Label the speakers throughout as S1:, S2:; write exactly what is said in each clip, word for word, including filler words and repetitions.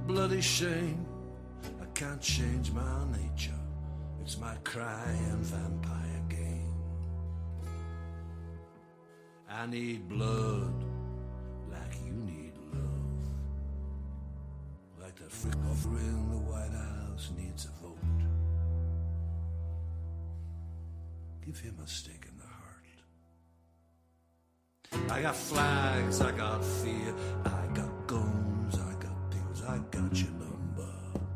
S1: bloody shame. I can't change my nature. It's my crying vampire game. I need blood like you need love. Like that freak offer in the White House needs a vote. Give him a stake in the heart. I got flags, I got fear, I got guns, I got pills, I got your number.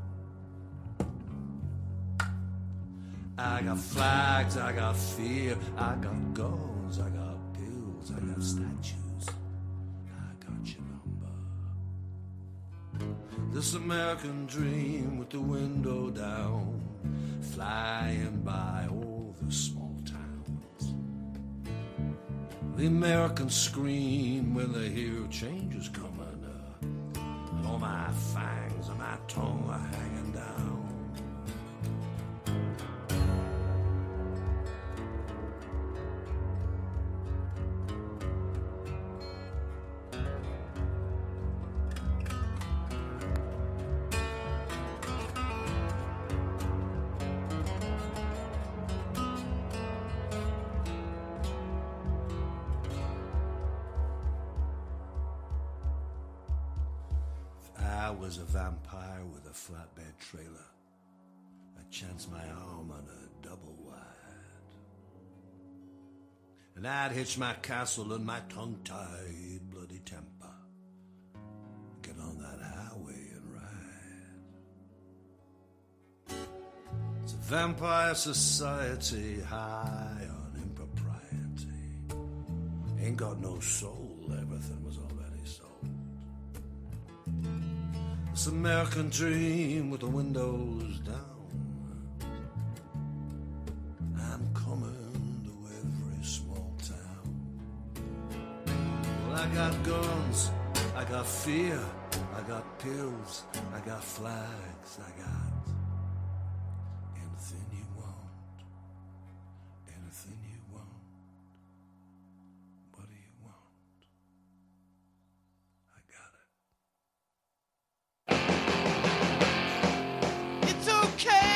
S1: I got flags, I got fear, I got guns, I got pills, I got statues, I got your number. This American dream with the window down, flying by all the small towns. The Americans scream when they hear change is coming, uh, and all my fangs and my tongue are hanging down. I was a vampire with a flatbed trailer. I chanced my arm on a double wide. And I'd hitch my castle in my tongue-tied bloody temper. Get on that highway and ride. It's a vampire society high on impropriety. Ain't got no soul, everything was already sold. This American dream with the windows down. I'm coming to every small town. Well, I got guns, I got fear, I got pills, I got flags, I got anything you want, anything you want. What do you want? I got it.
S2: It's okay.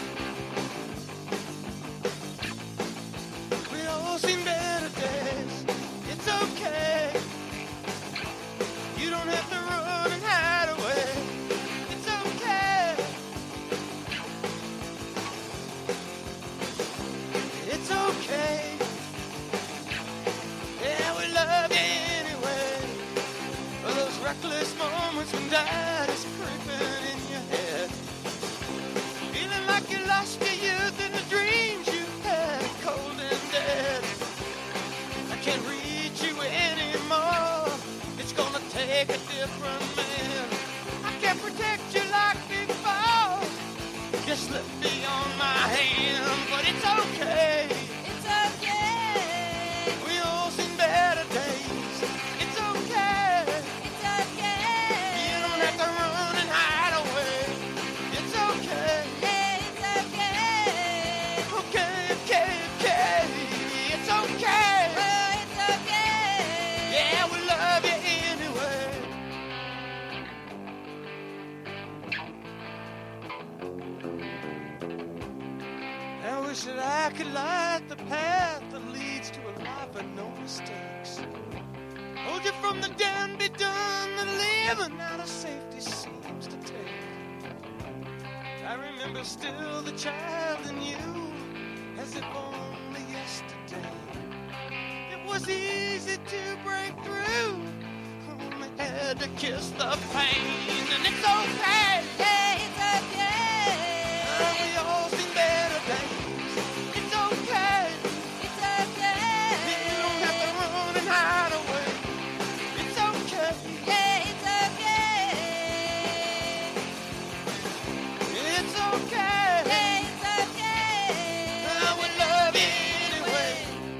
S2: We all seen better days. It's okay. You don't have to run and hide away. It's okay. It's okay. Yeah, we love you anyway. For those reckless moments when doubt is creeping in your head. Feeling like you lost your youth and the dreams you had, cold and dead. I can't reach you anymore. It's gonna take a different man. I can't protect you like before. Just slip beyond my hand, but it's okay.
S3: It's okay.
S2: We all seen better days. It's okay.
S3: It's okay.
S2: You don't have to run and hide away. It's okay.
S3: It's okay.
S2: Okay, okay, okay. It's okay.
S3: Oh, it's okay.
S2: Yeah, we love you anyway. I wish that I could light the path that leads to a life of no mistakes. Hold you from the done be done that living out of safety seems to take. I remember still the child in you as if only yesterday. It was easy to break through. Only had to kiss the pain, and it's okay.
S3: Hey, it's okay.
S2: Oh, we all seen better days. It's okay.
S3: It's okay.
S2: You don't have to run and hide away. It's okay.
S3: Hey, it's okay.
S2: It's okay.
S3: Hey, it's okay.
S2: Oh, we love you anyway.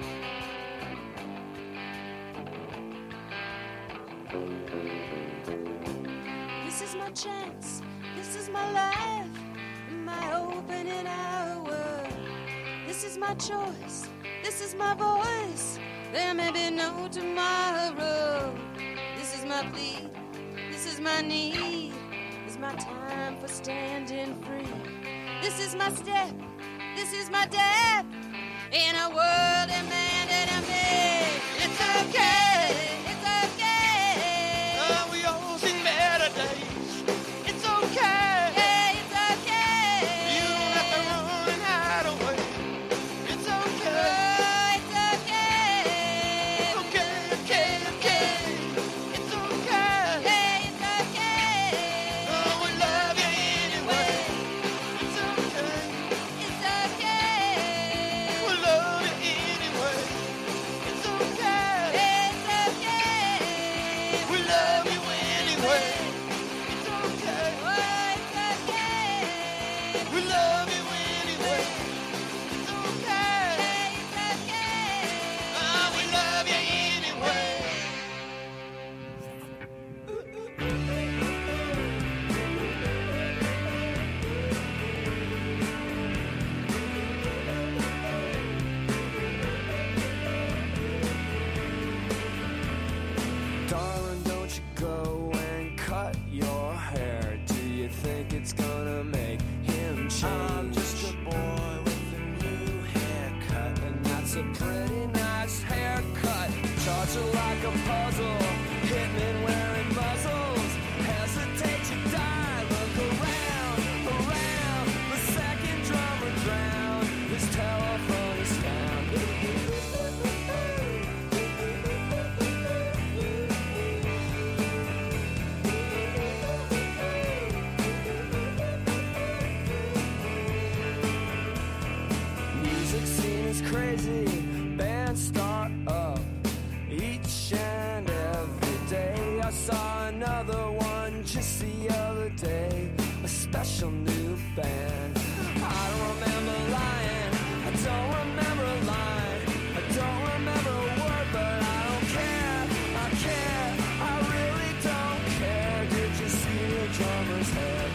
S3: This is my chance. This is my life. My opening hour. This is my choice. This is my voice. There may be no tomorrow. This is my plea. This is my need. This is my time for standing free. This is my step, this is my death, in a world demanded of me. It's okay, it's okay.
S2: Oh, we all seen better days. It's okay.
S3: Yeah, it's okay.
S2: You don't have to run and hide away. It's okay.
S3: Oh, it's okay.
S2: Okay, okay, okay. It's okay.
S3: Yeah, it's okay.
S2: Oh, we love you anyway. It's okay.
S3: It's okay.
S2: We love you anyway. It's okay.
S3: It's okay.
S2: We love you anyway. It's okay.
S3: Oh, it's okay.
S2: We love you anyway. It's okay.
S3: It's okay.
S2: Oh, we love you anyway.
S4: Darling, don't you go and cut your hair. Do you think it's gonna make him change? I'm just a boy with a new haircut, and that's a pretty nice haircut. Charge it like a puzzle, hitmen wearing muzzles. Hesitate to die, look around, around. The second drummer drowned, his telephone is found. Music scene is crazy, bands start up each and every day. I saw another one just the other day, a special new band. I don't remember lying, I don't remember a line, I don't remember a word, but I don't care, I care, I really don't care. Did you see the drummer's head?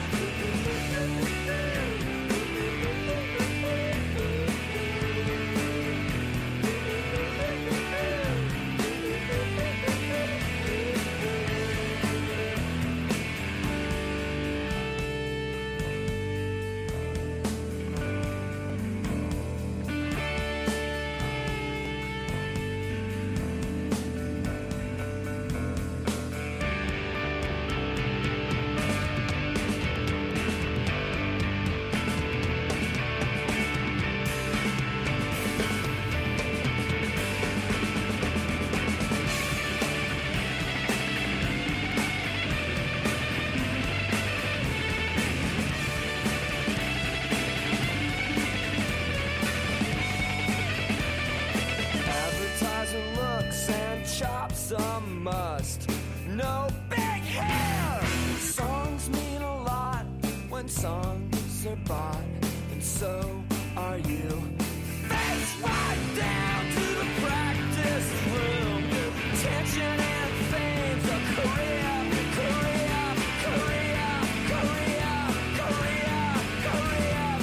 S4: Advertising looks and chops a must. No big hair. Songs mean a lot when songs are bought, and so are you. Face right down to the practice room. Tension and fame's a career, career, career, career, career, career.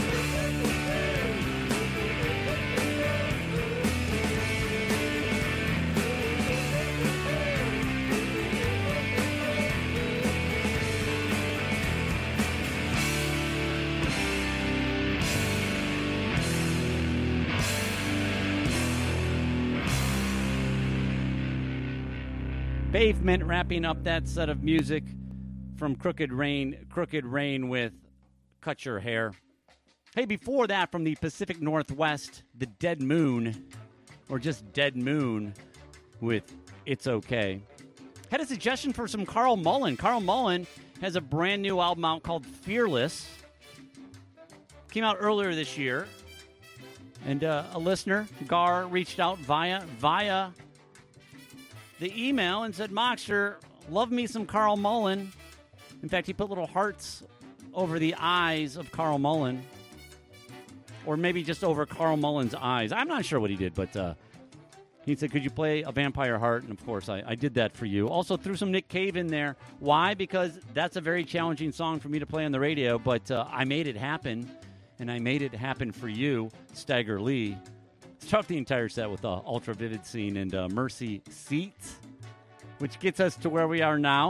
S5: Pavement wrapping up that set of music from Crooked Rain, Crooked Rain with Cut Your Hair. Hey, before that, from the Pacific Northwest, the Dead Moon, or just Dead Moon with It's Okay. Had a suggestion for some Carl Mullen. Carl Mullen has a brand new album out called Fearless. Came out earlier this year. And uh, a listener, Gar, reached out via via the email and said, Moxter, love me some Carl Mullen. In fact, he put little hearts over the eyes of Carl Mullen. Or maybe just over Carl Mullen's eyes. I'm not sure what he did, but uh, he said, could you play A Vampire Heart? And, of course, I, I did that for you. Also threw some Nick Cave in there. Why? Because that's a very challenging song for me to play on the radio, but uh, I made it happen, and I made it happen for you, Stagger Lee. Start off the entire set with uh, Ultra Vivid Scene and uh, Mercy Seats, which gets us to where we are now.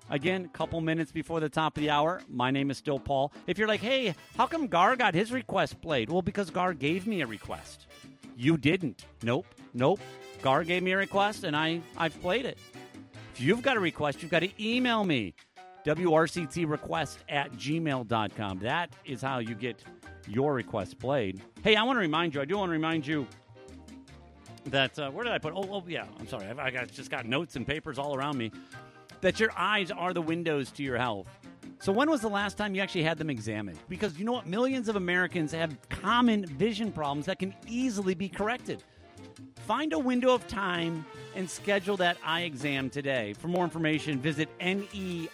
S5: Again, a couple minutes before the top of the hour. My name is still Paul. If you're like, hey, how come Gar got his request played? Well, because Gar gave me a request. You didn't. Nope. Nope. Gar gave me a request, and I, I've played it. If you've got a request, you've got to email me. W R C T request at gmail dot com. That is how you get your request played. Hey, I want to remind you, I do want to remind you that, uh, where did I put, oh, oh yeah, I'm sorry. I've, I got, just got notes and papers all around me. That your eyes are the windows to your health. So when was the last time you actually had them examined? Because you know what? Millions of Americans have common vision problems that can easily be corrected. Find a window of time and schedule that eye exam today. For more information, visit nei.nih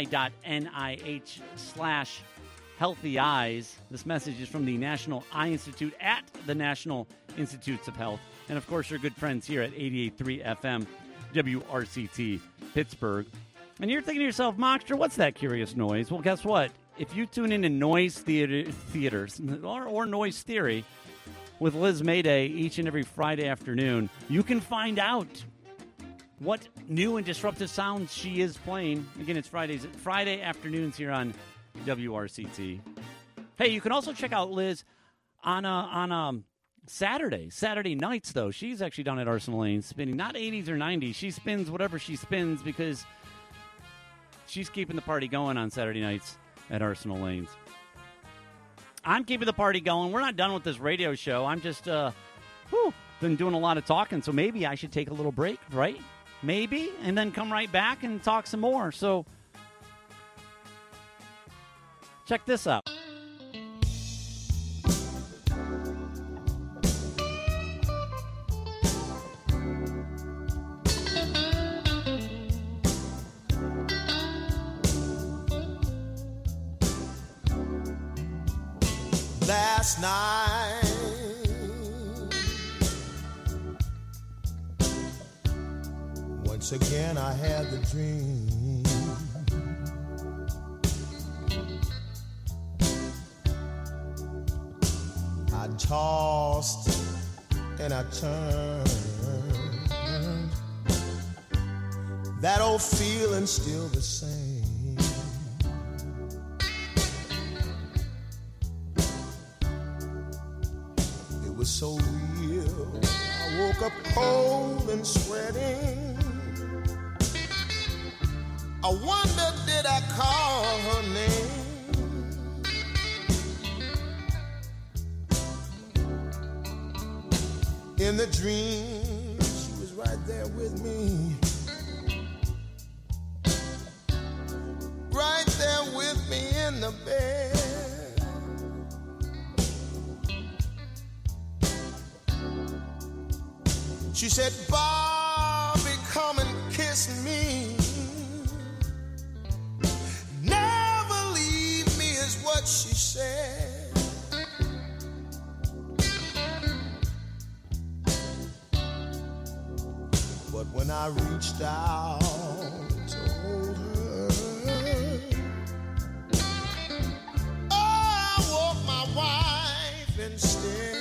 S5: slash healthy eyes. This message is from the National Eye Institute at the National Institutes of Health. And, of course, your good friends here at eighty-eight point three F M, W R C T, Pittsburgh. And you're thinking to yourself, Moxter, what's that curious noise? Well, guess what? If you tune into Noise Theater, Theaters or, or Noise Theory with Liz Mayday each and every Friday afternoon, you can find out what new and disruptive sounds she is playing. Again, it's Fridays, Friday afternoons here on W R C T. Hey, you can also check out Liz on a, on a Saturday. Saturday nights, though. She's actually down at Arsenal Lane spinning, not eighties or nineties. She spins whatever she spins because she's keeping the party going on Saturday nights at Arsenal Lanes. I'm keeping the party going. We're not done with this radio show. I'm just, uh, whew, been doing a lot of talking, so maybe I should take a little break, right? Maybe, and then come right back and talk some more. So, check this out.
S6: Last night, once again I had the dream. I tossed and I turned. That old feeling still the same. So real, I woke up cold and sweating. I wonder, did I call her name? In the dream, she was right there with me, right there with me in the bed. She said, Bobby, come and kiss me. Never leave me is what she said. But when I reached out to hold her, oh, I woke my wife instead.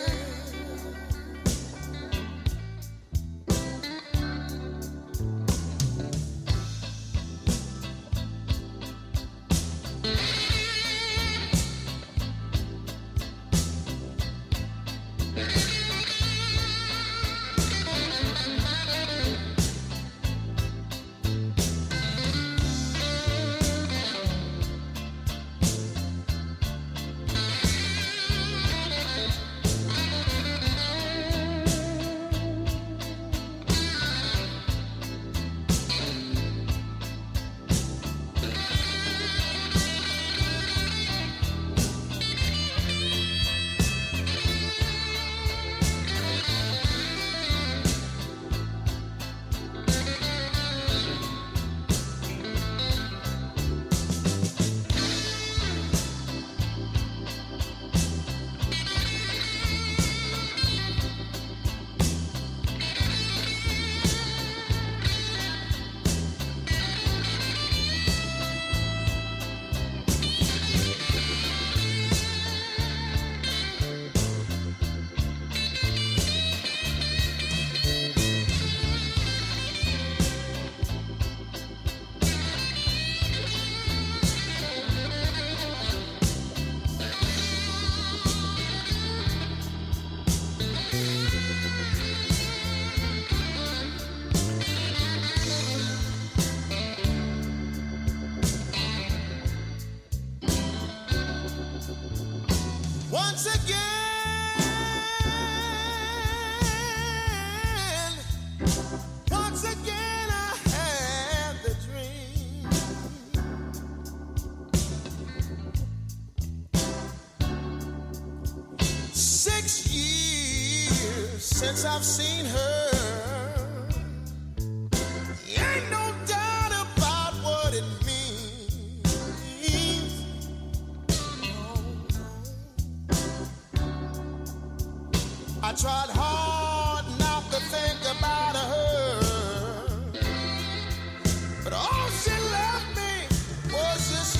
S6: years since I've seen her. Ain't no doubt about what it means. I tried hard not to think about her, but all she left me was this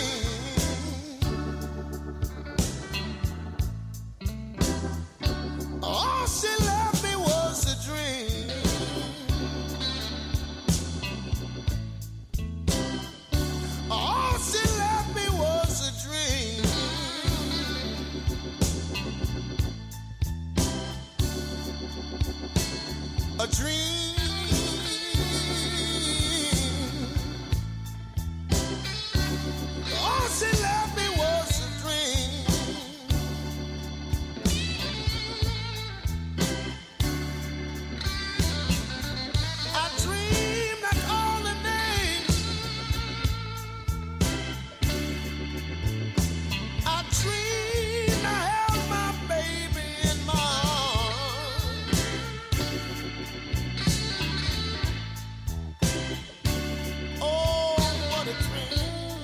S6: dream. All she left me was a dream. All she left me was a dream. A dream. All she left me was a dream. I dreamed I called her name. I dreamed I held my baby in my arms. Oh, what a dream.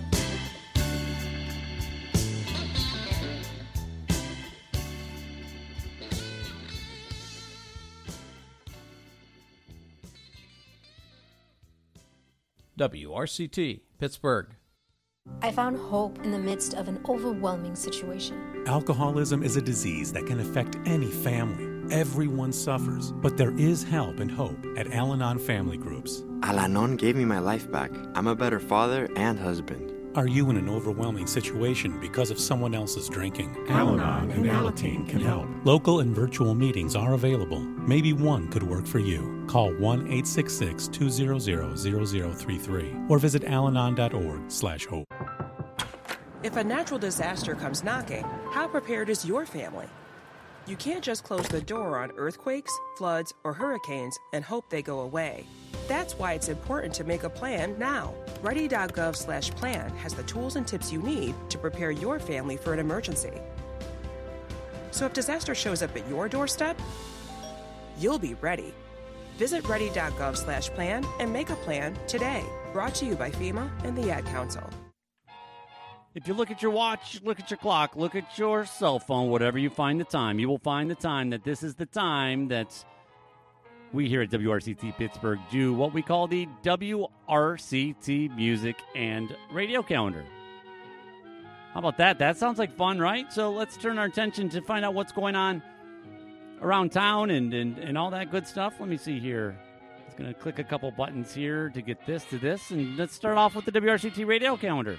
S7: W R C T, Pittsburgh.
S8: I found hope in the midst of an overwhelming situation.
S9: Alcoholism is a disease that can affect any family. Everyone suffers, but there is help and hope at Al-Anon Family Groups.
S10: Al-Anon gave me my life back. I'm a better father and husband.
S9: Are you in an overwhelming situation because of someone else's drinking? Al-Anon and Alateen can help. Local and virtual meetings are available. Maybe one could work for you. Call one eight six six, two zero zero, zero zero three three or visit alanon dot org slash hope.
S11: If a natural disaster comes knocking, how prepared is your family? You can't just close the door on earthquakes, floods, or hurricanes and hope they go away. That's why it's important to make a plan now. Ready.gov slash plan has the tools and tips you need to prepare your family for an emergency. So if disaster shows up at your doorstep, you'll be ready. Visit ready.gov slash plan and make a plan today. Brought to you by FEMA and the Ad Council.
S5: If you look at your watch, look at your clock, look at your cell phone, whatever you find the time, you will find the time that this is the time that we here at W R C T Pittsburgh do what we call the W R C T Music and Radio Calendar. How about that? That sounds like fun, right? So let's turn our attention to find out what's going on around town and, and, and all that good stuff. Let me see here. I'm just going to click a couple buttons here to get this to this, and let's start off with the W R C T Radio Calendar.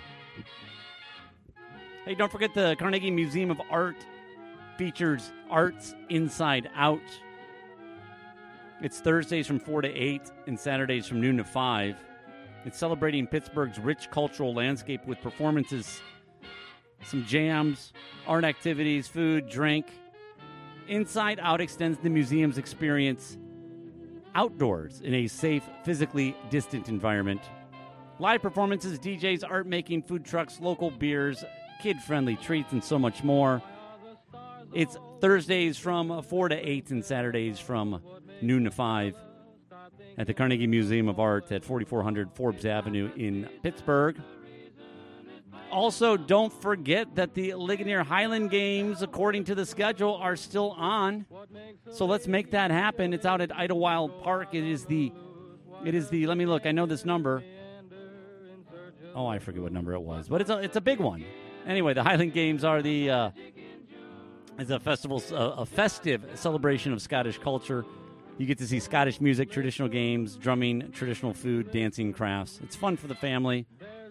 S5: Hey, don't forget the Carnegie Museum of Art features Arts Inside Out. It's Thursdays from four to eight and Saturdays from noon to five. It's celebrating Pittsburgh's rich cultural landscape with performances, some jams, art activities, food, drink. Inside Out extends the museum's experience outdoors in a safe, physically distant environment. Live performances, D Js, art making, food trucks, local beers, kid-friendly treats, and so much more. It's Thursdays from four to eight and Saturdays from noon to five at the Carnegie Museum of Art at forty-four hundred Forbes Avenue in Pittsburgh. Also, don't forget that the Ligonier Highland Games, according to the schedule, are still on. So let's make that happen. It's out at Idlewild Park. It is the, it is the, let me look, I know this number. Oh, I forget what number it was, but it's a, it's a big one. Anyway, the Highland Games are the uh, is a festival, uh, a festive celebration of Scottish culture. You get to see Scottish music, traditional games, drumming, traditional food, dancing, crafts. It's fun for the family.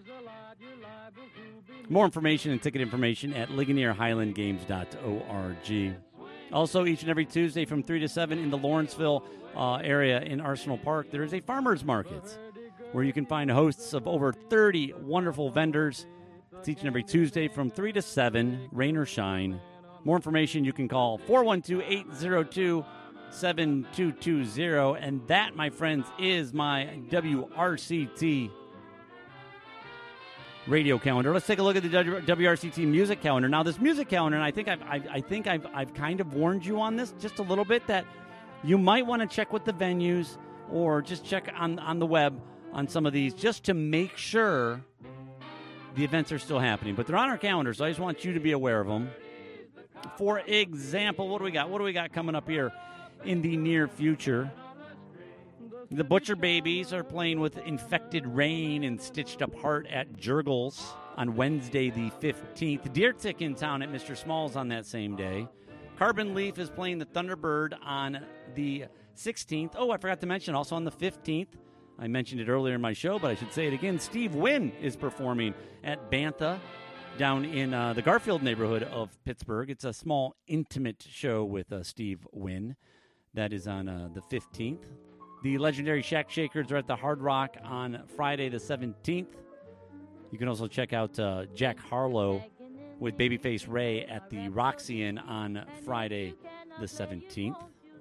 S5: More information and ticket information at ligonier highland games dot org. Also, each and every Tuesday from three to seven in the Lawrenceville uh, area in Arsenal Park, there is a farmer's market where you can find hosts of over thirty wonderful vendors. It's each and every Tuesday from three to seven, rain or shine. More information, you can call four one two, eight zero two, seven two two zero. And that, my friends, is my W R C T radio calendar. Let's take a look at the W R C T music calendar. Now, this music calendar, and I think I've, I've, I think I've, I've kind of warned you on this just a little bit, that you might want to check with the venues or just check on, on the web on some of these just to make sure the events are still happening. But they're on our calendar, so I just want you to be aware of them. For example, what do we got? What do we got coming up here in the near future? The Butcher Babies are playing with Infected Rain and Stitched Up Heart at Jurgles on Wednesday the fifteenth. Deer Tick in town at Mister Smalls on that same day. Carbon Leaf is playing the Thunderbird on the sixteenth. Oh, I forgot to mention, also on the fifteenth, I mentioned it earlier in my show, but I should say it again, Steve Wynn is performing at Bantha down in uh, the Garfield neighborhood of Pittsburgh. It's a small, intimate show with uh, Steve Wynn. That is on uh, the fifteenth. The legendary Shack Shakers are at the Hard Rock on Friday the seventeenth. You can also check out uh, Jack Harlow with Babyface Ray at the Roxy-Inn on Friday the seventeenth.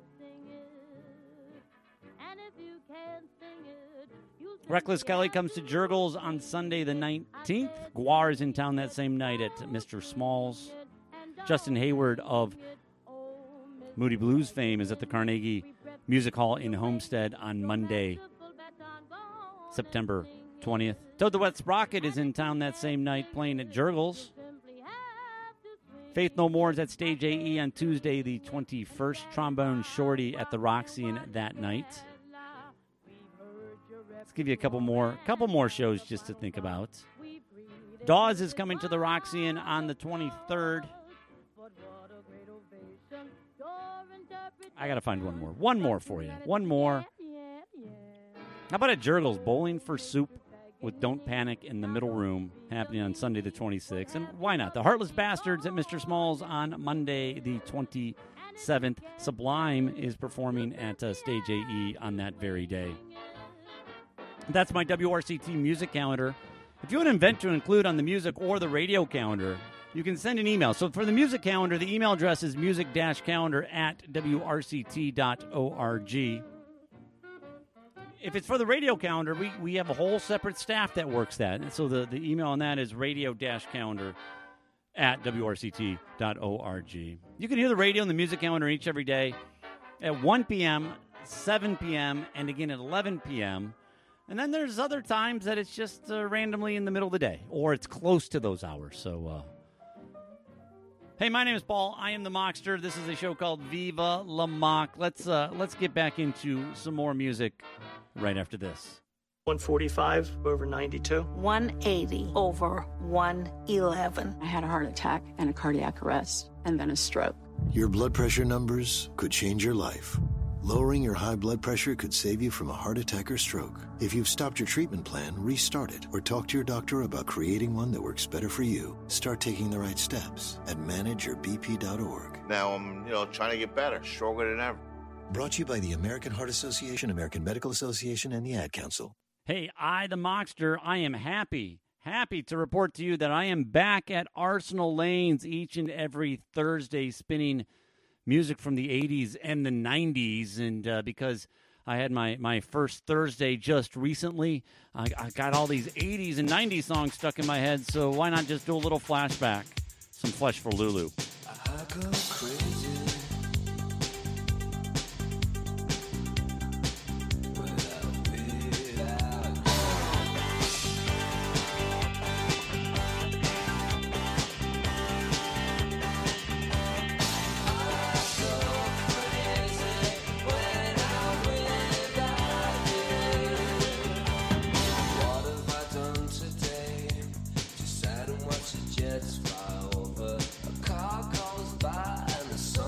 S5: Reckless Kelly comes to Jurgles on Sunday the nineteenth. Guar is in town that same night at Mister Smalls. Justin Hayward of Moody Blues fame is at the Carnegie Music Hall in Homestead on Monday, September twentieth. Toad the Wet Sprocket is in town that same night playing at Jurgles. Faith No More is at Stage A E on Tuesday the twenty-first. Trombone Shorty at the Roxy-Inn that night. Let's give you a couple more, couple more shows just to think about. Dawes is coming to the Roxy-Inn on the twenty-third. I got to find one more. One more for you. One more. How about at Jurgles, Bowling for Soup with Don't Panic in the Middle Room happening on Sunday the twenty-sixth. And why not? The Heartless Bastards at Mister Smalls on Monday the twenty-seventh. Sublime is performing at uh, Stage A E on that very day. That's my W R C T music calendar. If you want an event to include on the music or the radio calendar, you can send an email. So for the music calendar, the email address is music-calendar at w r c t dot org. If it's for the radio calendar, we, we have a whole separate staff that works that. And so the, the email on that is radio-calendar at w r c t dot org. You can hear the radio and the music calendar each every day at one p.m., seven p.m., and again at eleven p.m., and then there's other times that it's just uh, randomly in the middle of the day, or it's close to those hours. So, uh... hey, my name is Paul. I am the Mockster. This is a show called Viva La Mock. Let's uh, let's get back into some more music right after this.
S12: one forty-five over ninety-two.
S13: one eighty over one eleven. I had a heart attack and a cardiac arrest, and then a stroke.
S14: Your blood pressure numbers could change your life. Lowering your high blood pressure could save you from a heart attack or stroke. If you've stopped your treatment plan, restart it or talk to your doctor about creating one that works better for you. Start taking the right steps at manage your b p dot org.
S15: Now I'm, you know, trying to get better, stronger than ever.
S14: Brought to you by the American Heart Association, American Medical Association, and the Ad Council.
S5: Hey, I, the Mockster, I am happy, happy to report to you that I am back at Arsenal Lanes each and every Thursday spinning music from the eighties and the nineties, and uh, because I had my, my first Thursday just recently, I, I got all these eighties and nineties songs stuck in my head, so why not just do a little flashback, some Flesh for Lulu.
S4: I go crazy. Jets fly over, a car goes by, and the sun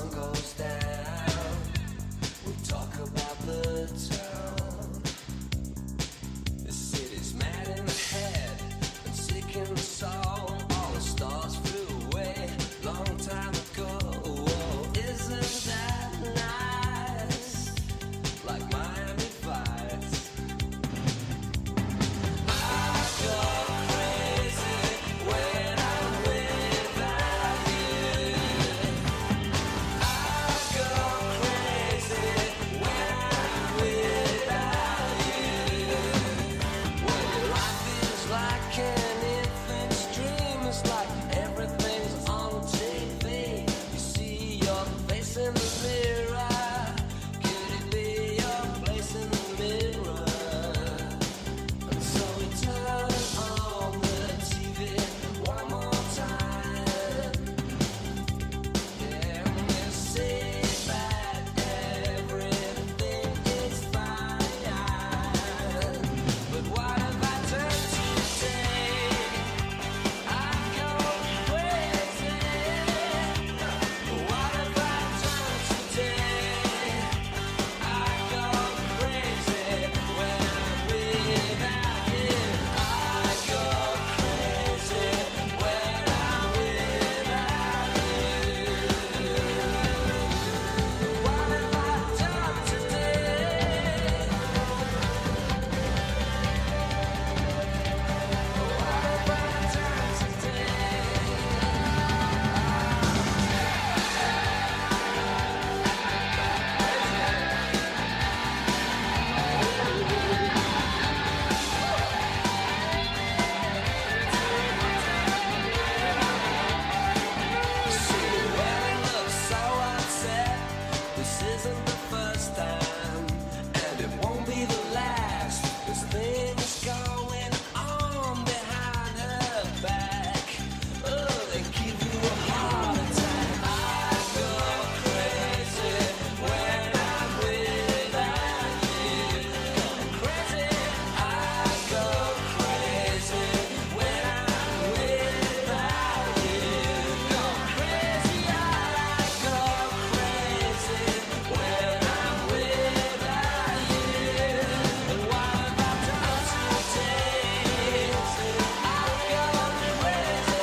S4: This isn't the first time, and it won't be the last. There's things going on behind her back. Oh, they give you a heart attack. I go crazy when I'm without you. Go crazy. I go crazy when I'm without you. Go crazy. I go crazy when I'm without you. And what about the other days? I go crazy.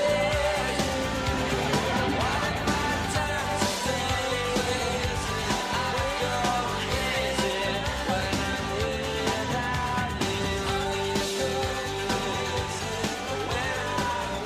S4: And what about the other days? I go crazy when I'm without you. When I'm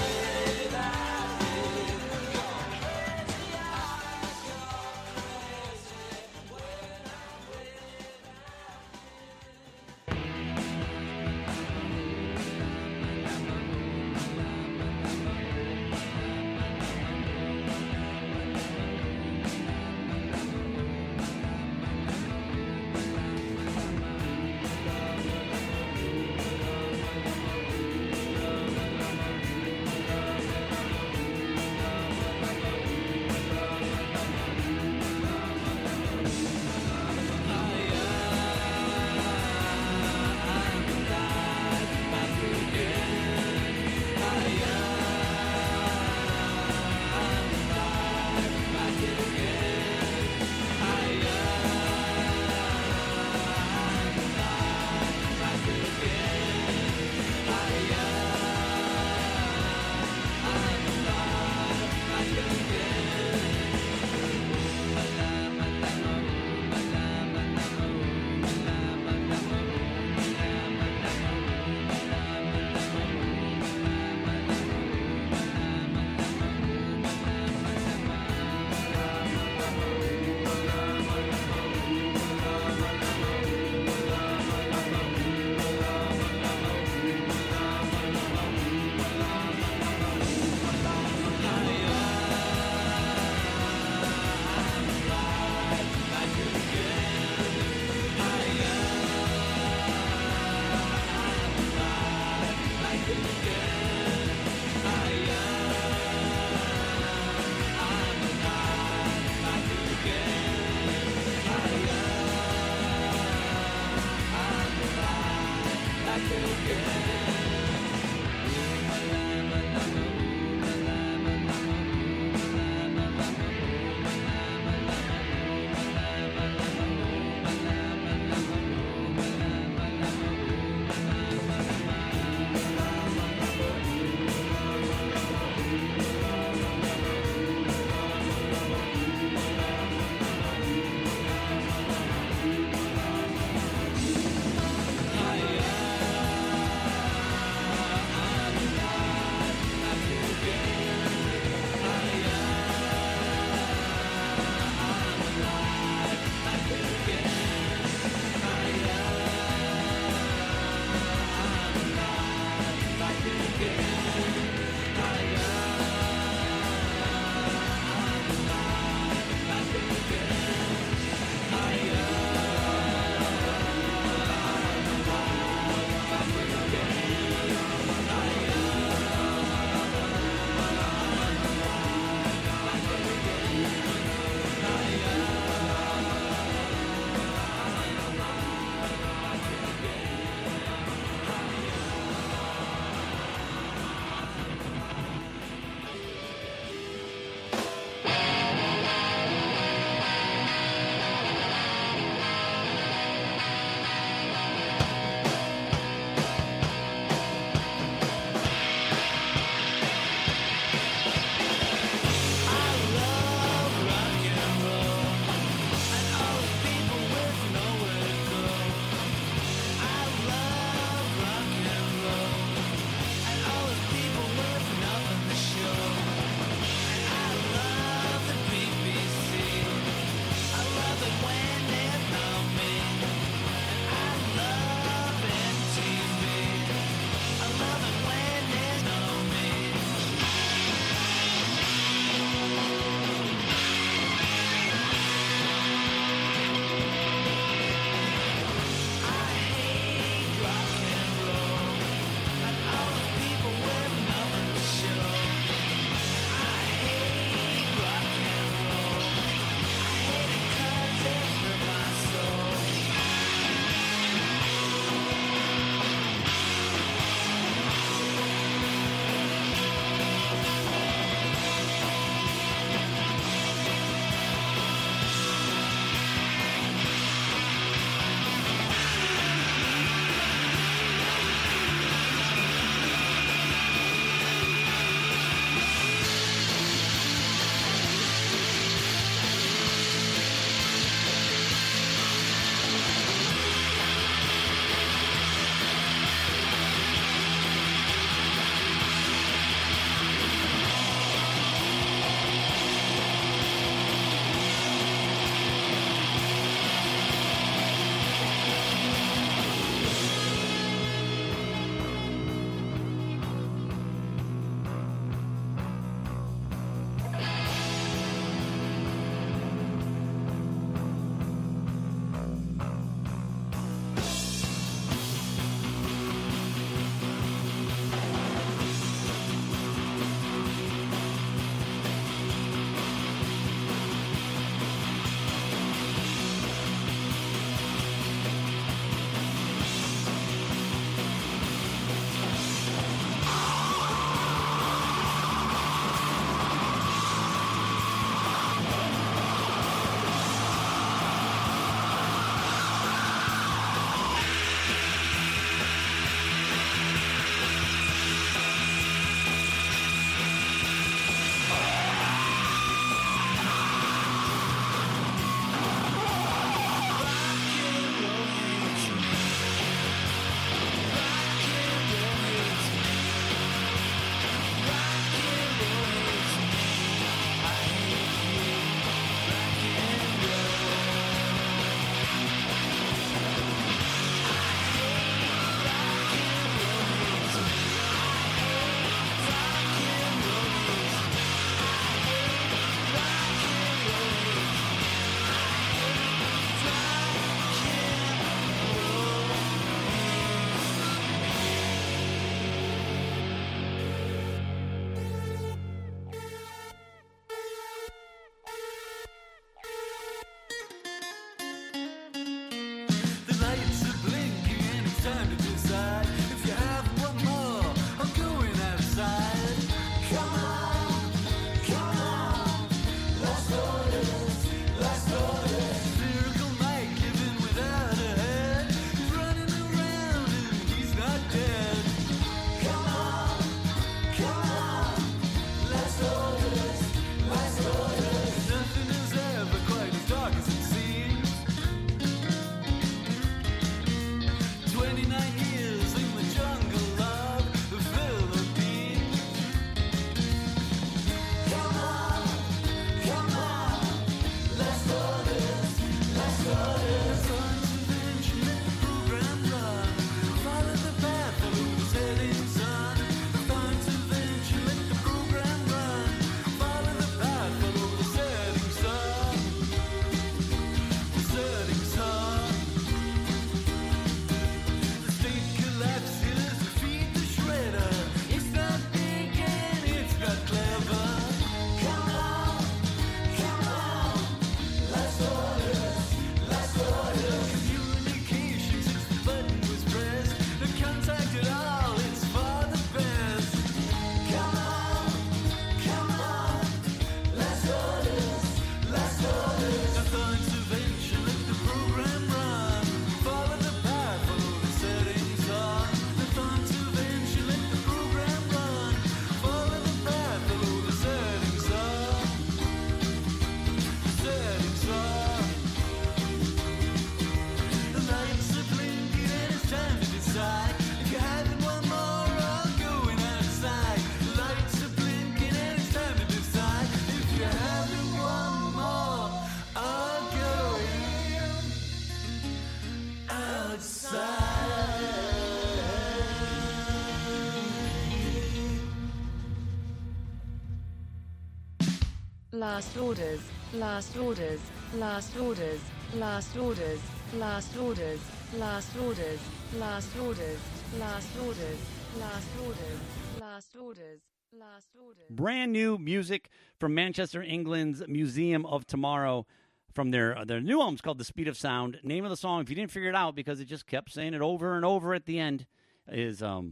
S3: last orders, last orders, last orders, last orders, last orders, last orders, last orders, last orders, last orders, last orders, last orders.
S5: Brand new music from Manchester, England's Museum of Tomorrow from their their new album's called The Speed of Sound. Name of the song, if you didn't figure it out because it just kept saying it over and over at the end, is um,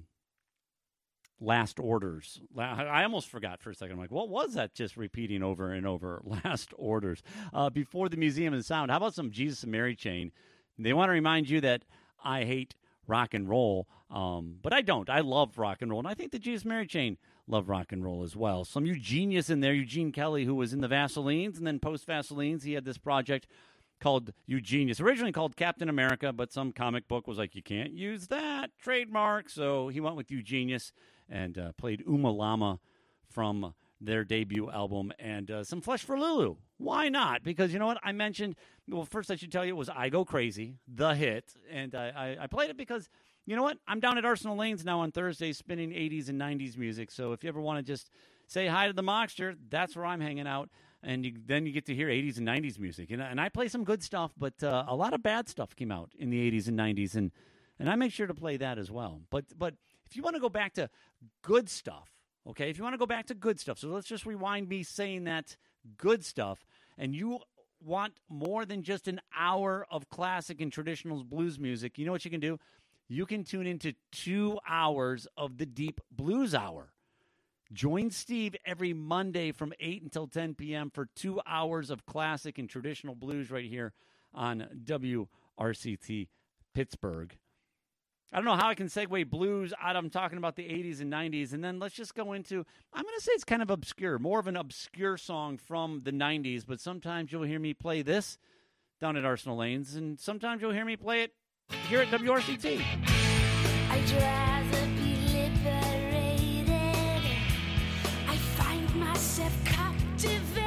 S5: Last Orders. I almost forgot for a second. I'm like, what was that just repeating over and over? Last Orders. Uh, before the Museum of Sound, how about some Jesus and Mary Chain? They want to remind you that I hate rock and roll, um, but I don't. I love rock and roll, and I think the Jesus and Mary Chain love rock and roll as well. Some Eugenius in there, Eugene Kelly, who was in the Vaselines, and then post-Vaselines, he had this project called Eugenius, originally called Captain America, but some comic book was like, you can't use that, trademark, so he went with Eugenius and uh, played Uma Lama from their debut album, and uh, some Flesh for Lulu. Why not? Because you know what? I mentioned, well, first I should tell you it was I Go Crazy, the hit, and I, I, I played it because, you know what? I'm down at Arsenal Lanes now on Thursdays spinning eighties and nineties music, so if you ever want to just say hi to the Mockster, that's where I'm hanging out, and you, then you get to hear eighties and nineties music, and, and I play some good stuff, but uh, a lot of bad stuff came out in the eighties and nineties, and, and I make sure to play that as well. But, but if you want to go back to good stuff, okay, if you want to go back to good stuff, so let's just rewind me saying that good stuff, and you want more than just an hour of classic and traditional blues music, you know what you can do? You can tune into two hours of the Deep Blues Hour. Join Steve every Monday from eight until ten p.m. for two hours of classic and traditional blues right here on W R C T Pittsburgh. I don't know how I can segue blues out of I'm talking about the eighties and nineties, and then let's just go into, I'm going to say it's kind of obscure, more of an obscure song from the nineties, but sometimes you'll hear me play this down at Arsenal Lanes, and sometimes you'll hear me play it here at W R C T.
S3: I'd rather be liberated. I find myself captivated.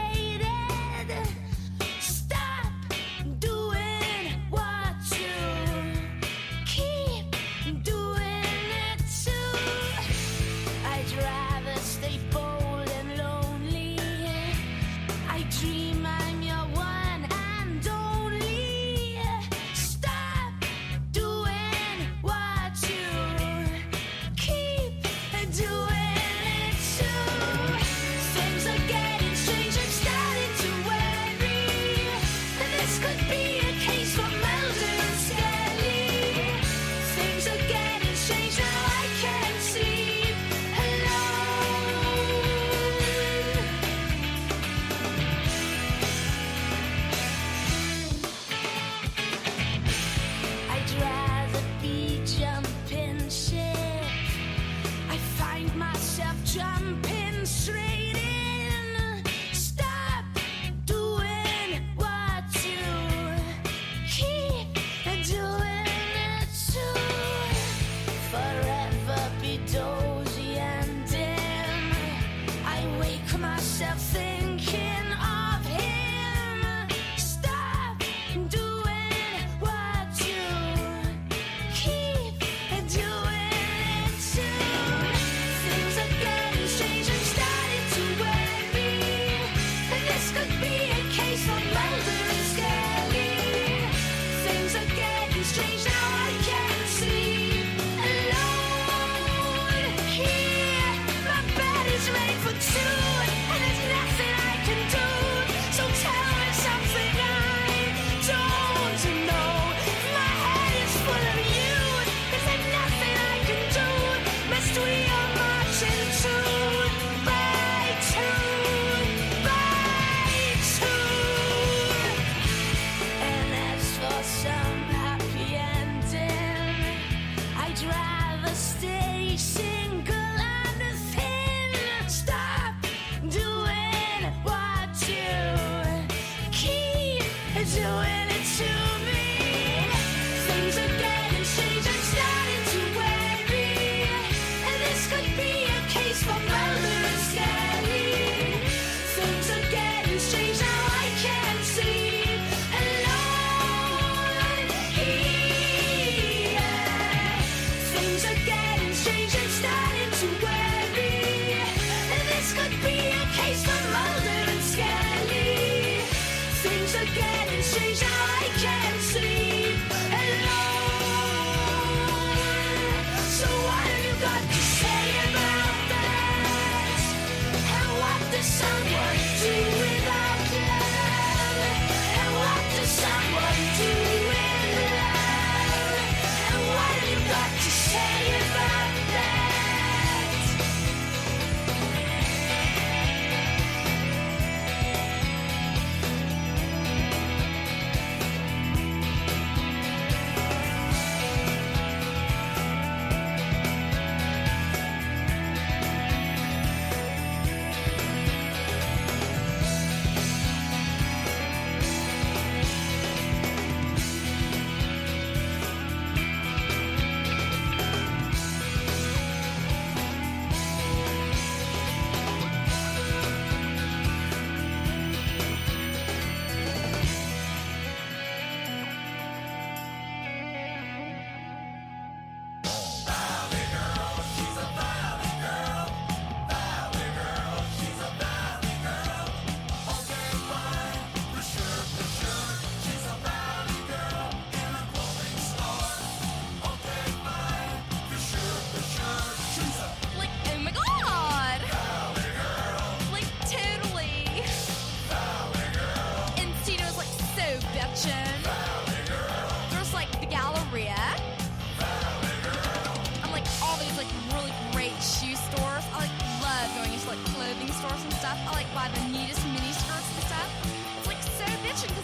S3: Stop doing what you keep doing it too. I'd rather stay bold and lonely. I dream I'm your one and only. Stop doing what you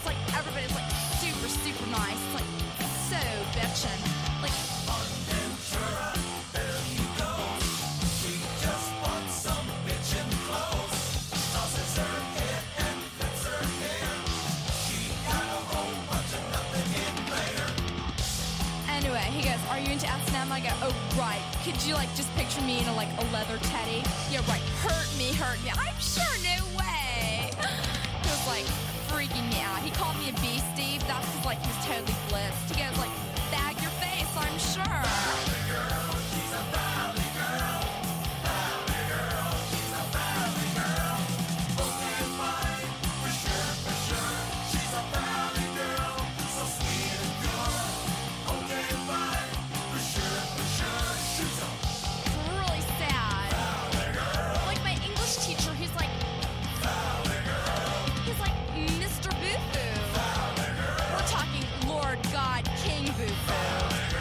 S16: like everybody's like super, super nice. It's like so bitchin'. Like,
S6: Ventura, there you go. She just bought some bitchin' clothes. Tosses her head and flips her hair. She got a whole bunch of nothing in there.
S16: anyway, he goes, are you into S and M? I go, oh, right. Could you, like, just picture me in a, like, a leather teddy? Yeah, right. Hurt me, hurt me. I'm sure, no way. He was, like, freaking me out. He called me a beastie. That's because, like, he was totally blitzed. He goes, like, bag your face, I'm sure.
S6: Valley girl, she's a valley girl. Valley girl, she's a valley girl. Okay, fine, for sure, for sure. She's a valley girl, so sweet and good. Okay, fine, for sure, for sure. She's a
S16: really sad.
S6: valley girl.
S16: Like, my English teacher, he's like,
S6: Valley girl.
S16: he's like, Mister Boo-Foo.
S6: Valley girl.
S16: We're talking Lord God King Boo-Foo.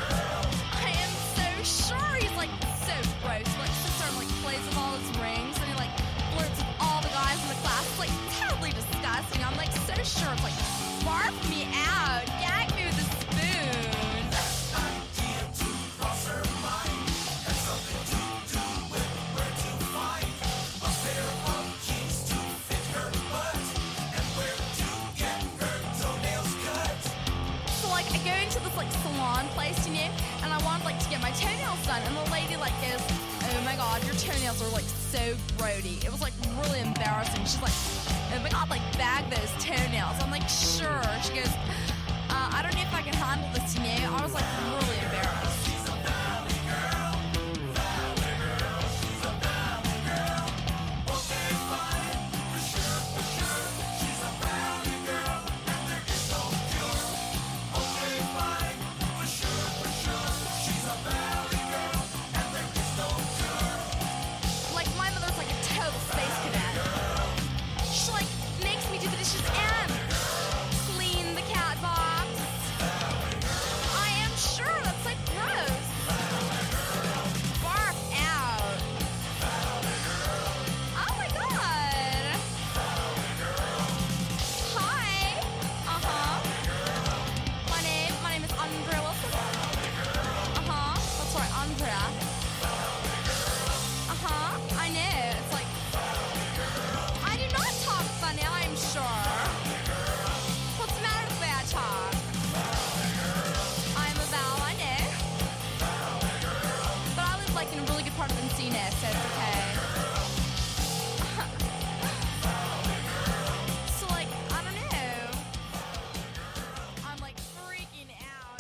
S16: I am so sure he's like so gross. He, like sits there and like plays with all his rings and he like flirts with all the guys in the class. It's like totally disgusting. I'm like so sure it's like barf me out, gag me with a spoon.
S6: Idea to cross her mind has something to do with where to find a pair of jeans to fit her butt and where to get her toenails cut.
S16: So like I go into this like salon place, you know, and I wanted like to get my toenails done, and the lady like goes, "Oh my God, your toenails are like so grody." It was like really embarrassing. She's like, "Oh my God, like bag those toenails." I'm like, "Sure." She goes, uh, "I don't know if I can handle this," you know. I was like really embarrassed.
S6: She's a valley girl, valley girl, she's a valley girl. Okay, fine, for sure, for sure. She's a valley girl, and there is no cure. Okay, fine, for sure, for sure. She's a valley girl, and there is no cure.
S16: Like my mother's like a total space cadet. She like makes me do the dishes and clean the cat box. I am sure that's like gross. Barf out. Oh my God. Hi. Uh huh. My name, my name is Andrea Wilson. Uh huh. That's right, Andrea. Uh huh. I know. It's like I do not talk funny. I'm sure. What's the matter with the way I talk? I'm a Val. I know. But I live like in a really good part of Encino, so it's okay. So like I don't know. I'm like freaking out.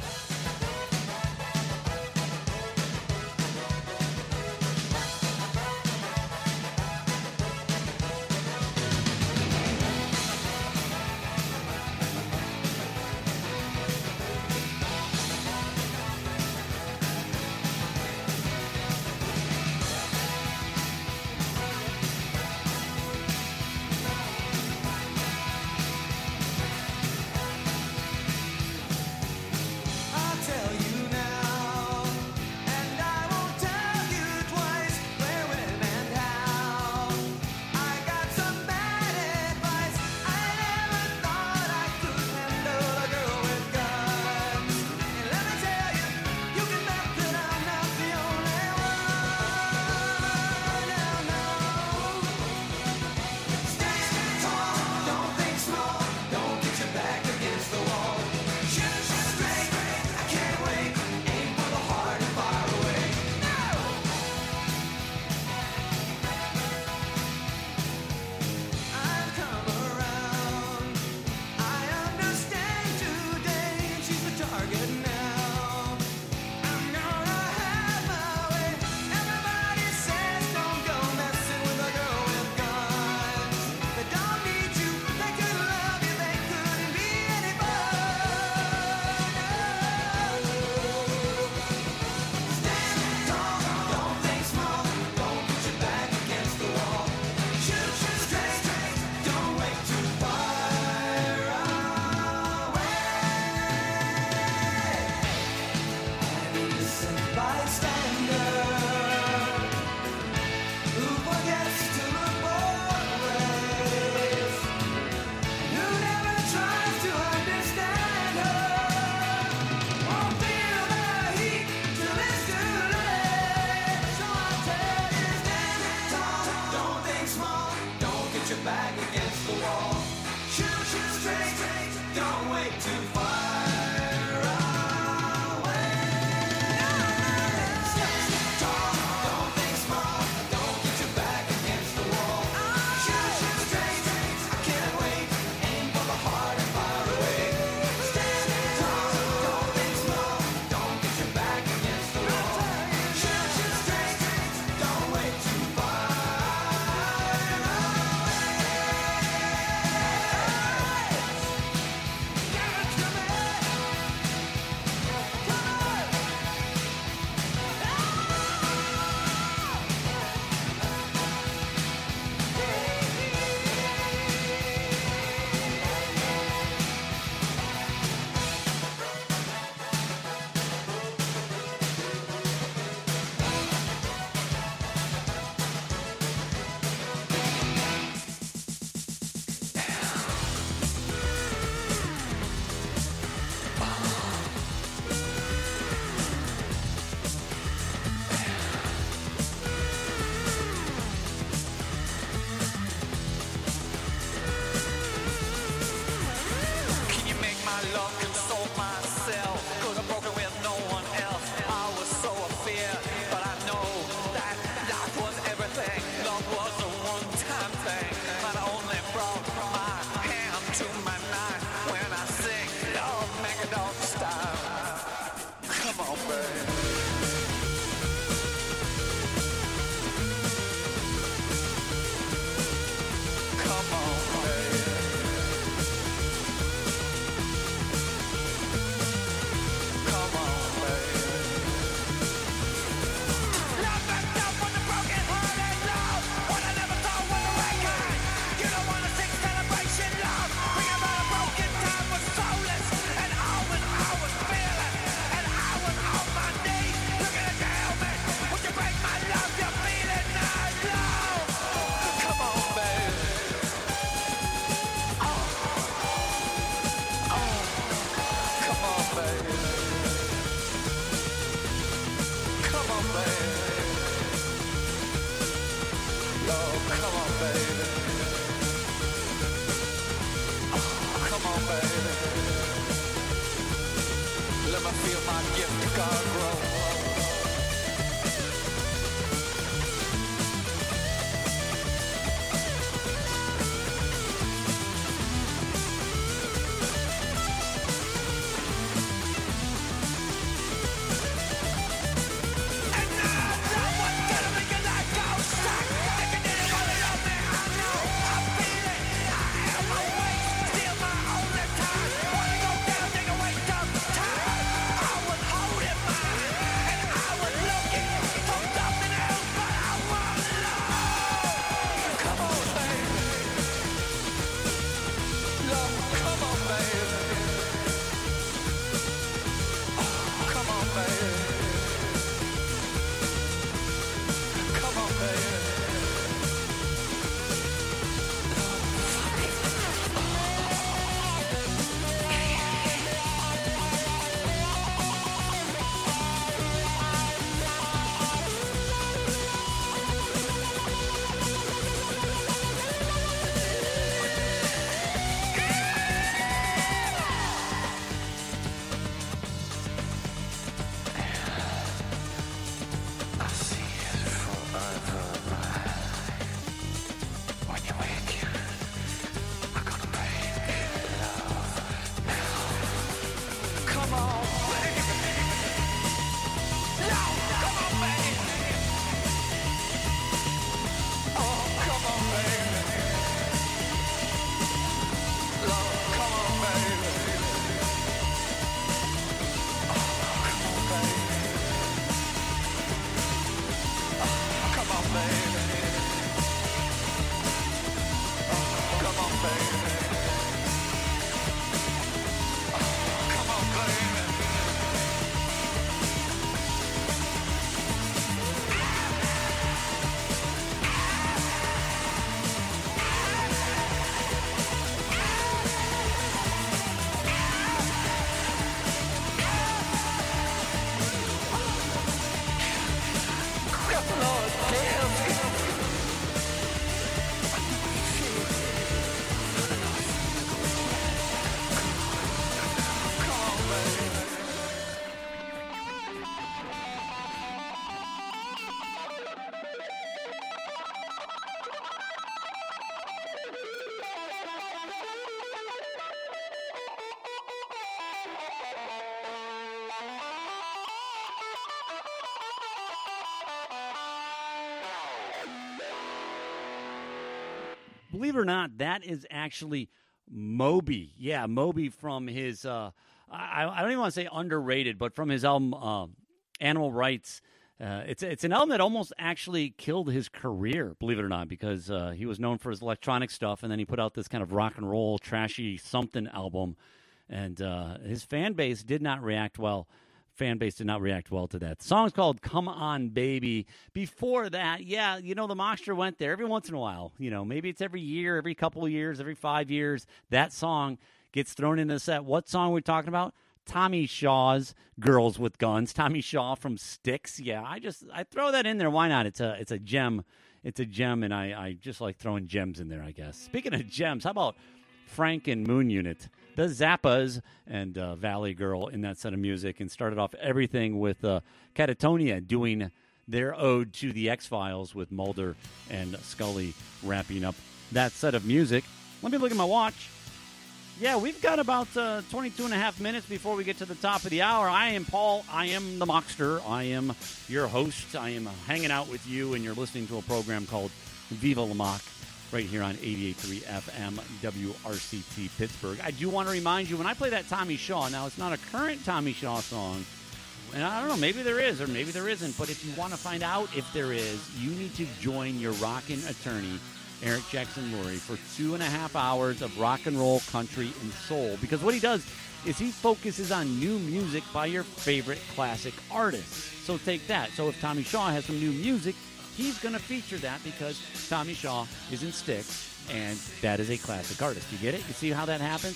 S5: Believe it or not, that is actually Moby. Yeah, Moby from his, uh, I, I don't even want to say underrated, but from his album uh, Animal Rights. Uh, it's it's an album that almost actually killed his career, believe it or not, because uh, he was known for his electronic stuff, and then he put out this kind of rock and roll, trashy something album, and uh, his fan base did not react well. Fan base did not react well to that. The song's called Come On Baby. Before that, yeah, you know, the Mockster went there every once in a while. You know, maybe it's every year, every couple of years, every five years. That song gets thrown into the set. What song are we talking about? Tommy Shaw's Girls with Guns. Tommy Shaw from Styx. Yeah, I just, I throw that in there. Why not? It's a, it's a gem. It's a gem, and I, I just like throwing gems in there, I guess. Speaking of gems, how about Frank and Moon Unit? The Zappas and uh, Valley Girl in that set of music, and started off everything with uh, Catatonia doing their ode to the X-Files with Mulder and Scully wrapping up that set of music. Let me look at my watch. Yeah, we've got about uh, twenty-two and a half minutes before we get to the top of the hour. I am Paul. I am the Mockster. I am your host. I am hanging out with you, and you're listening to a program called Viva La Mock right here on eighty-eight point three F M W R C T Pittsburgh. I do want to remind you, when I play that Tommy Shaw, now it's not a current Tommy Shaw song, and I don't know, maybe there is or maybe there isn't, but if you want to find out if there is, you need to join your rockin' attorney, Eric Jackson Lurie, for two and a half hours of rock and roll, country, and soul. Because what he does is he focuses on new music by your favorite classic artists. So take that. So if Tommy Shaw has some new music, he's going to feature that because Tommy Shaw is in Styx, and that is a classic artist. You get it? You see how that happens?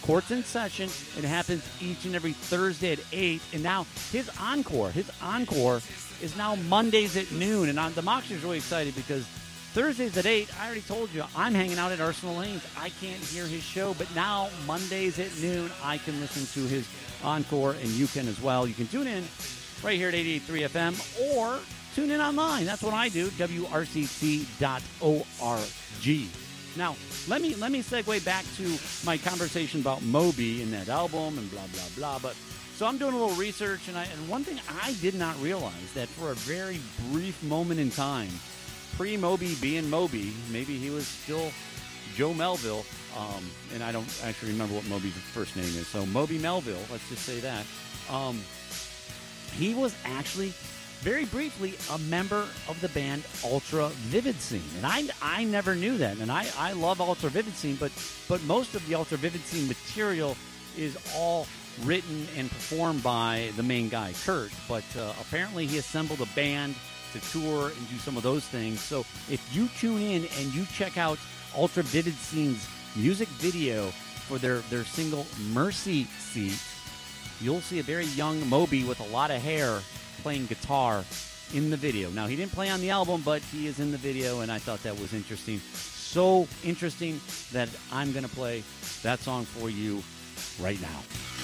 S5: Court's in Session. It happens each and every Thursday at eight. And now his encore, his encore is now Mondays at noon. And I'm, the Moxie's really excited because Thursdays at eight, I already told you, I'm hanging out at Arsenal Lanes. I can't hear his show. But now Mondays at noon, I can listen to his encore, and you can as well. You can tune in right here at eighty-eight point three F M or tune in online. That's what I do, W R C T dot org. Now, let me let me segue back to my conversation about Moby and that album and blah, blah, blah. But so I'm doing a little research, and, I, and one thing I did not realize that for a very brief moment in time, pre-Moby being Moby, maybe he was still Joe Melville, um, and I don't actually remember what Moby's first name is. So Moby Melville, let's just say that. Um, he was actually, very briefly, a member of the band Ultra Vivid Scene. And I, I never knew that. And I, I love Ultra Vivid Scene, but, but most of the Ultra Vivid Scene material is all written and performed by the main guy, Kurt. But uh, apparently he assembled a band to tour and do some of those things. So if you tune in and you check out Ultra Vivid Scene's music video for their, their single Mercy Seat, you'll see a very young Moby with a lot of hair playing guitar in the video. Now, he didn't play on the album, but he is in the video, and I thought that was interesting. So interesting that I'm going to play that song for you right now.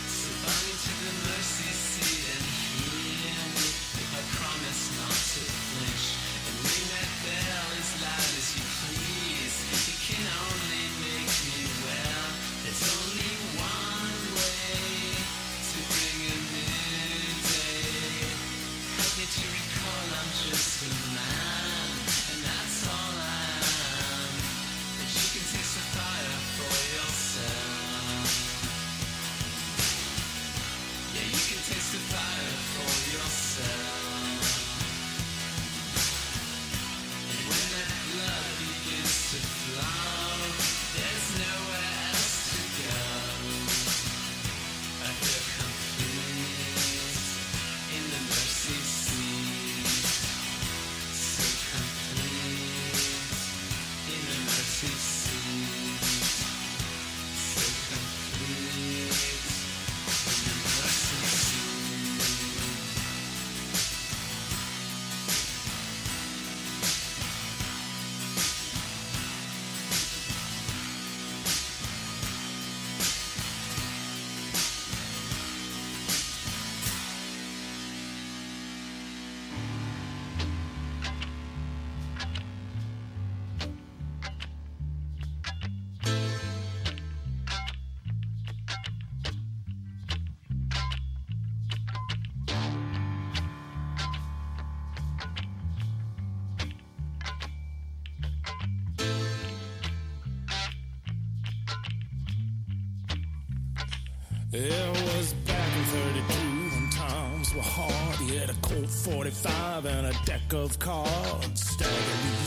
S6: It was back in thirty-two when times were hard. He had a Colt forty-five and a deck of cards. Staggerly.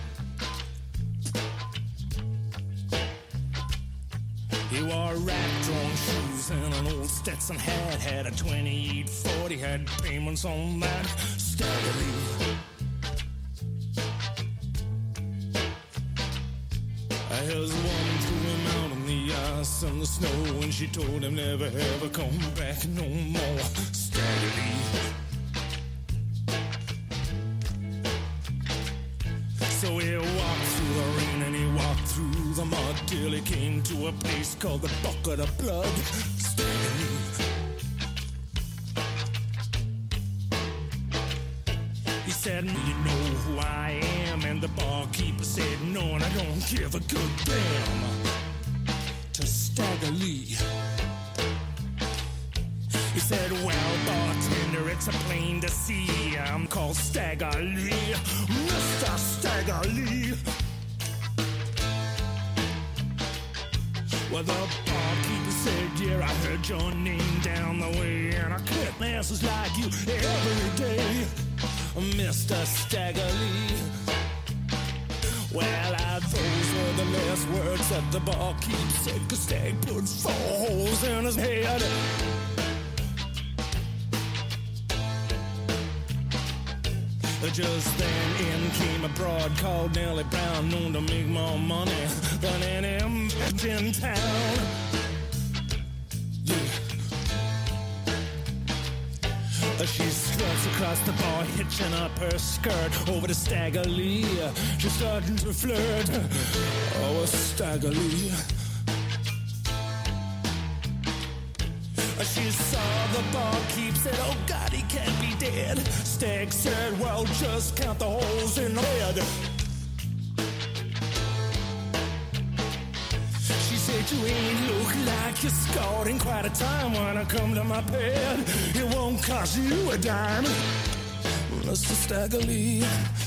S6: He wore rack-drawn shoes and an old Stetson hat. Had a twenty-eight forty, had payments on that. Staggerly. His woman threw him out on the ice and the snow, and she told him never ever come back no more. Staggerly. So he walked through the rain and he walked through the mud till he came to a place called the Bucket of Blood. Staggerly. He said, you know who I am? And the barkeeper said, no, and I don't give a good damn. To Staggerly. He said, well, bartender, it's a plain to see. I'm called Staggerly, Mister Staggerly. Well, the barkeeper said, yeah, I heard your name down the way, and I cut asses like you every day. Mister Staggerly. Well, I, those were the last words that the barkeep said, 'cause Stag put four holes in his head. Just then in came a broad called Nellie Brown, known to make more money than any bitch in town.
S17: She struts across the bar, hitching up her skirt over to Stagger Lee. She's starting to flirt. Oh, Stagger Lee. She saw the barkeep, said, oh God, he can't be dead. Stag said, well, just count the holes in the bed. She said, you ain't look like you're scored in quite a time. When I come to my bed, it won't cost you a dime, Mister Stagger Lee.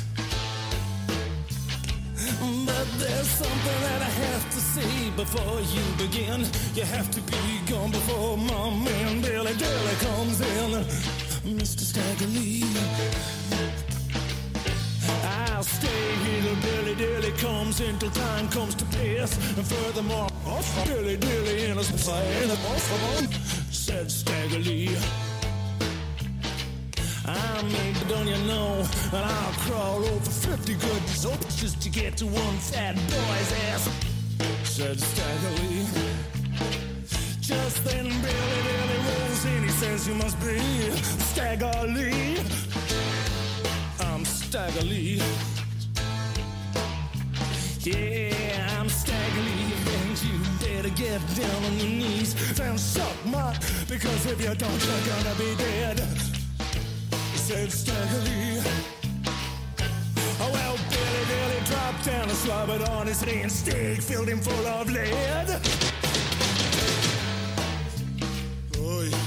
S17: But there's something that I have to say before you begin. You have to be gone before my man Billy Dilly comes in, Mister Stagger Lee. I'll stay here till Billy Dilly comes in, till time comes to pass. And furthermore, off Billy Dilly in his plane, said Stagger Lee. I mean, don't you know that I'll crawl over fifty good soaps just to get to one fat boy's ass, said Stagger Lee. Just then Billy Dilly rolls in, he says, you must be Stagger Lee. I'm Stagger Lee. Yeah, I'm Stagger Lee, and you better get down on your knees and suck my, because if you don't, you're gonna be dead, said Stagger Lee. Oh, well, Billy Dilly dropped down and slobbered on his hand. Stag filled him full of lead. Oh, yeah.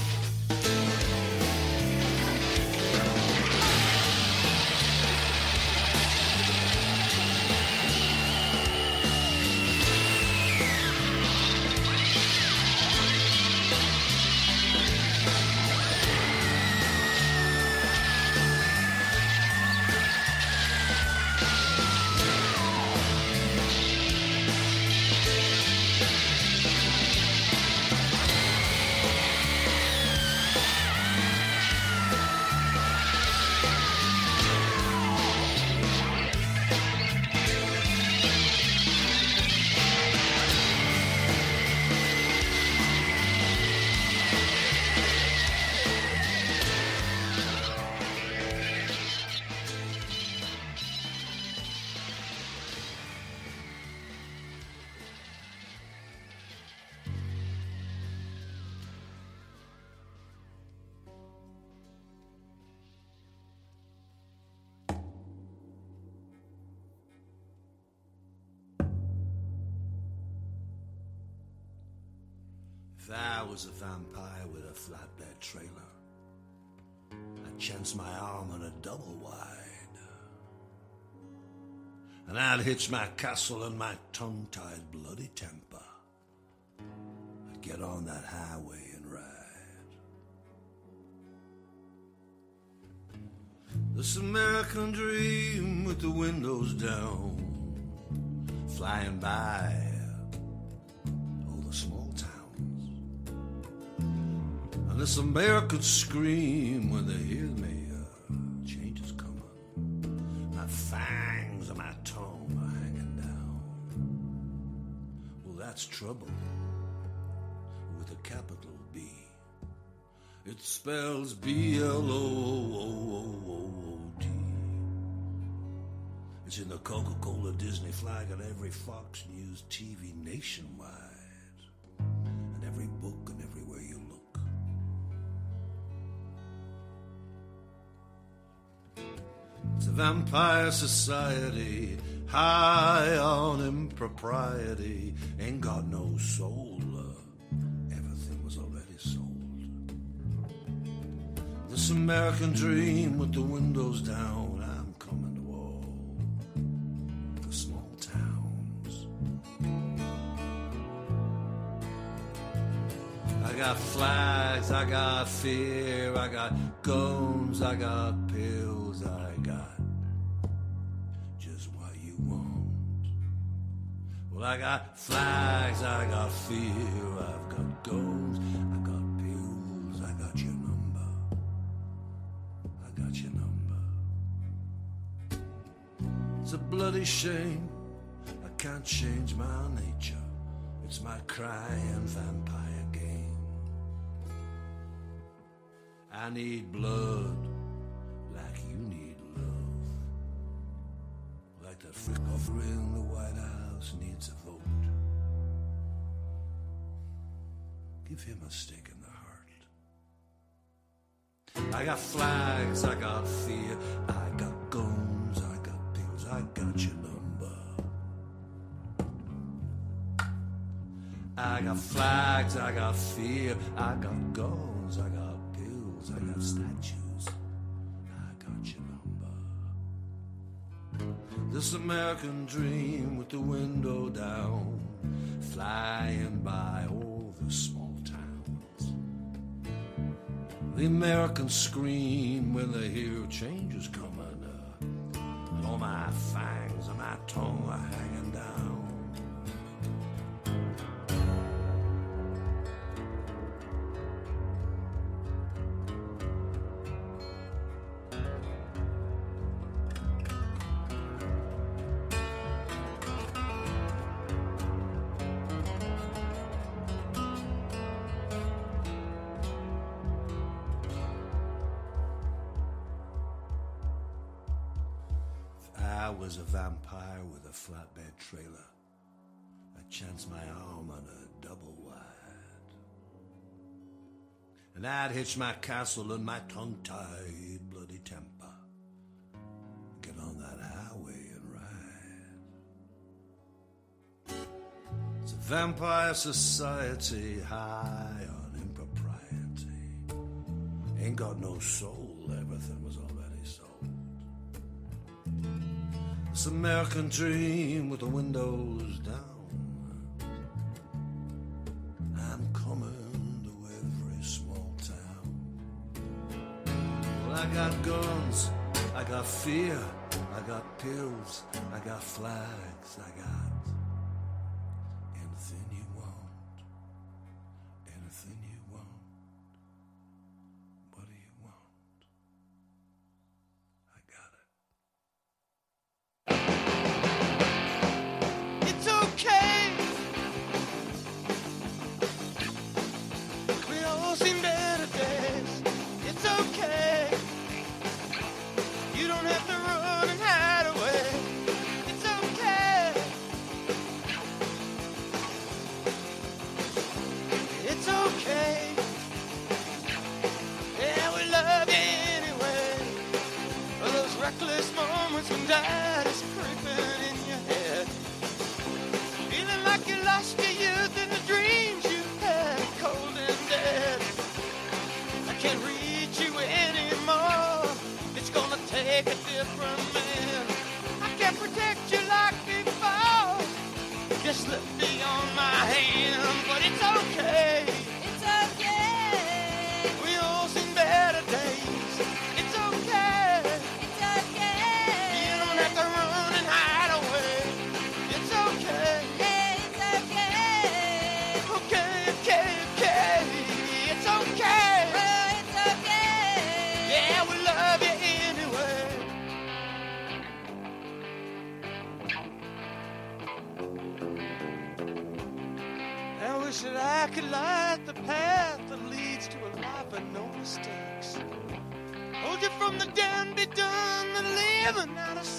S1: If I was a vampire with a flatbed trailer, I'd chance my arm on a double wide, and I'd hitch my castle and my tongue-tied bloody temper. I'd get on that highway and ride. This American dream with the windows down, flying by all the small towns. And this American scream when they hear me, uh, change is coming. My fangs and my tongue are hanging down. Well, that's trouble with a capital B. It spells B L O O O O O D. It's in the Coca-Cola Disney flag on every Fox News T V nationwide, and every book and everywhere you look. It's a vampire society, high on impropriety, ain't got no soul. Uh, everything was already sold. This American dream with the windows down, I'm coming to all the small towns. I got flags, I got fear, I got guns, I got pills, I got just what you want. Well, I got flags, I got fear, I've got guns, I got pills, I got your number, I got your number. It's a bloody shame, I can't change my nature. It's my crying vampire game. I need blood like you need love. Like that frick offer in the White House needs a vote. Give him a stake in the heart. I got flags, I got fear, I got guns, I got pills, I got your number. I got flags, I got fear, I got guns, I got pills, I got statues, I got your number. This American dream with the window down, flying by all the small towns. The Americans scream when they hear change is coming, uh, and all my fangs and my tongue are hanging down. I was a vampire with a flatbed trailer. I chanced my arm on a double wide. And I'd hitch my castle and my tongue-tied bloody temper. Get on that highway and ride. It's a vampire society high on impropriety. Ain't got no soul, everything was already sold. This American dream with the windows down. I'm coming to every small town. Well, I got guns, I got fear, I got pills, I got flags, I got anything you want, anything you want. What do you want? I got it.
S2: It's okay. We all seen better days. It's okay. You don't have to run and hide away. It's okay. It's okay. Yeah, we love you anyway. For those reckless moments when doubt is creeping in your head. Feeling like you lost your youth and the dreams you had, cold and dead. I can't reach you anymore. It's gonna take a different man. I can't protect you like before. Just let me on my hand, but it's okay. It's okay. We all seen better days. It's okay. It's okay. You don't have to run and hide away. It's okay. It's okay. Okay, okay, okay. It's okay. It's okay. Yeah, we love you anyway. I wish that I could light the path that leads to a life of no mistakes. Hold you from the done be done, the living out of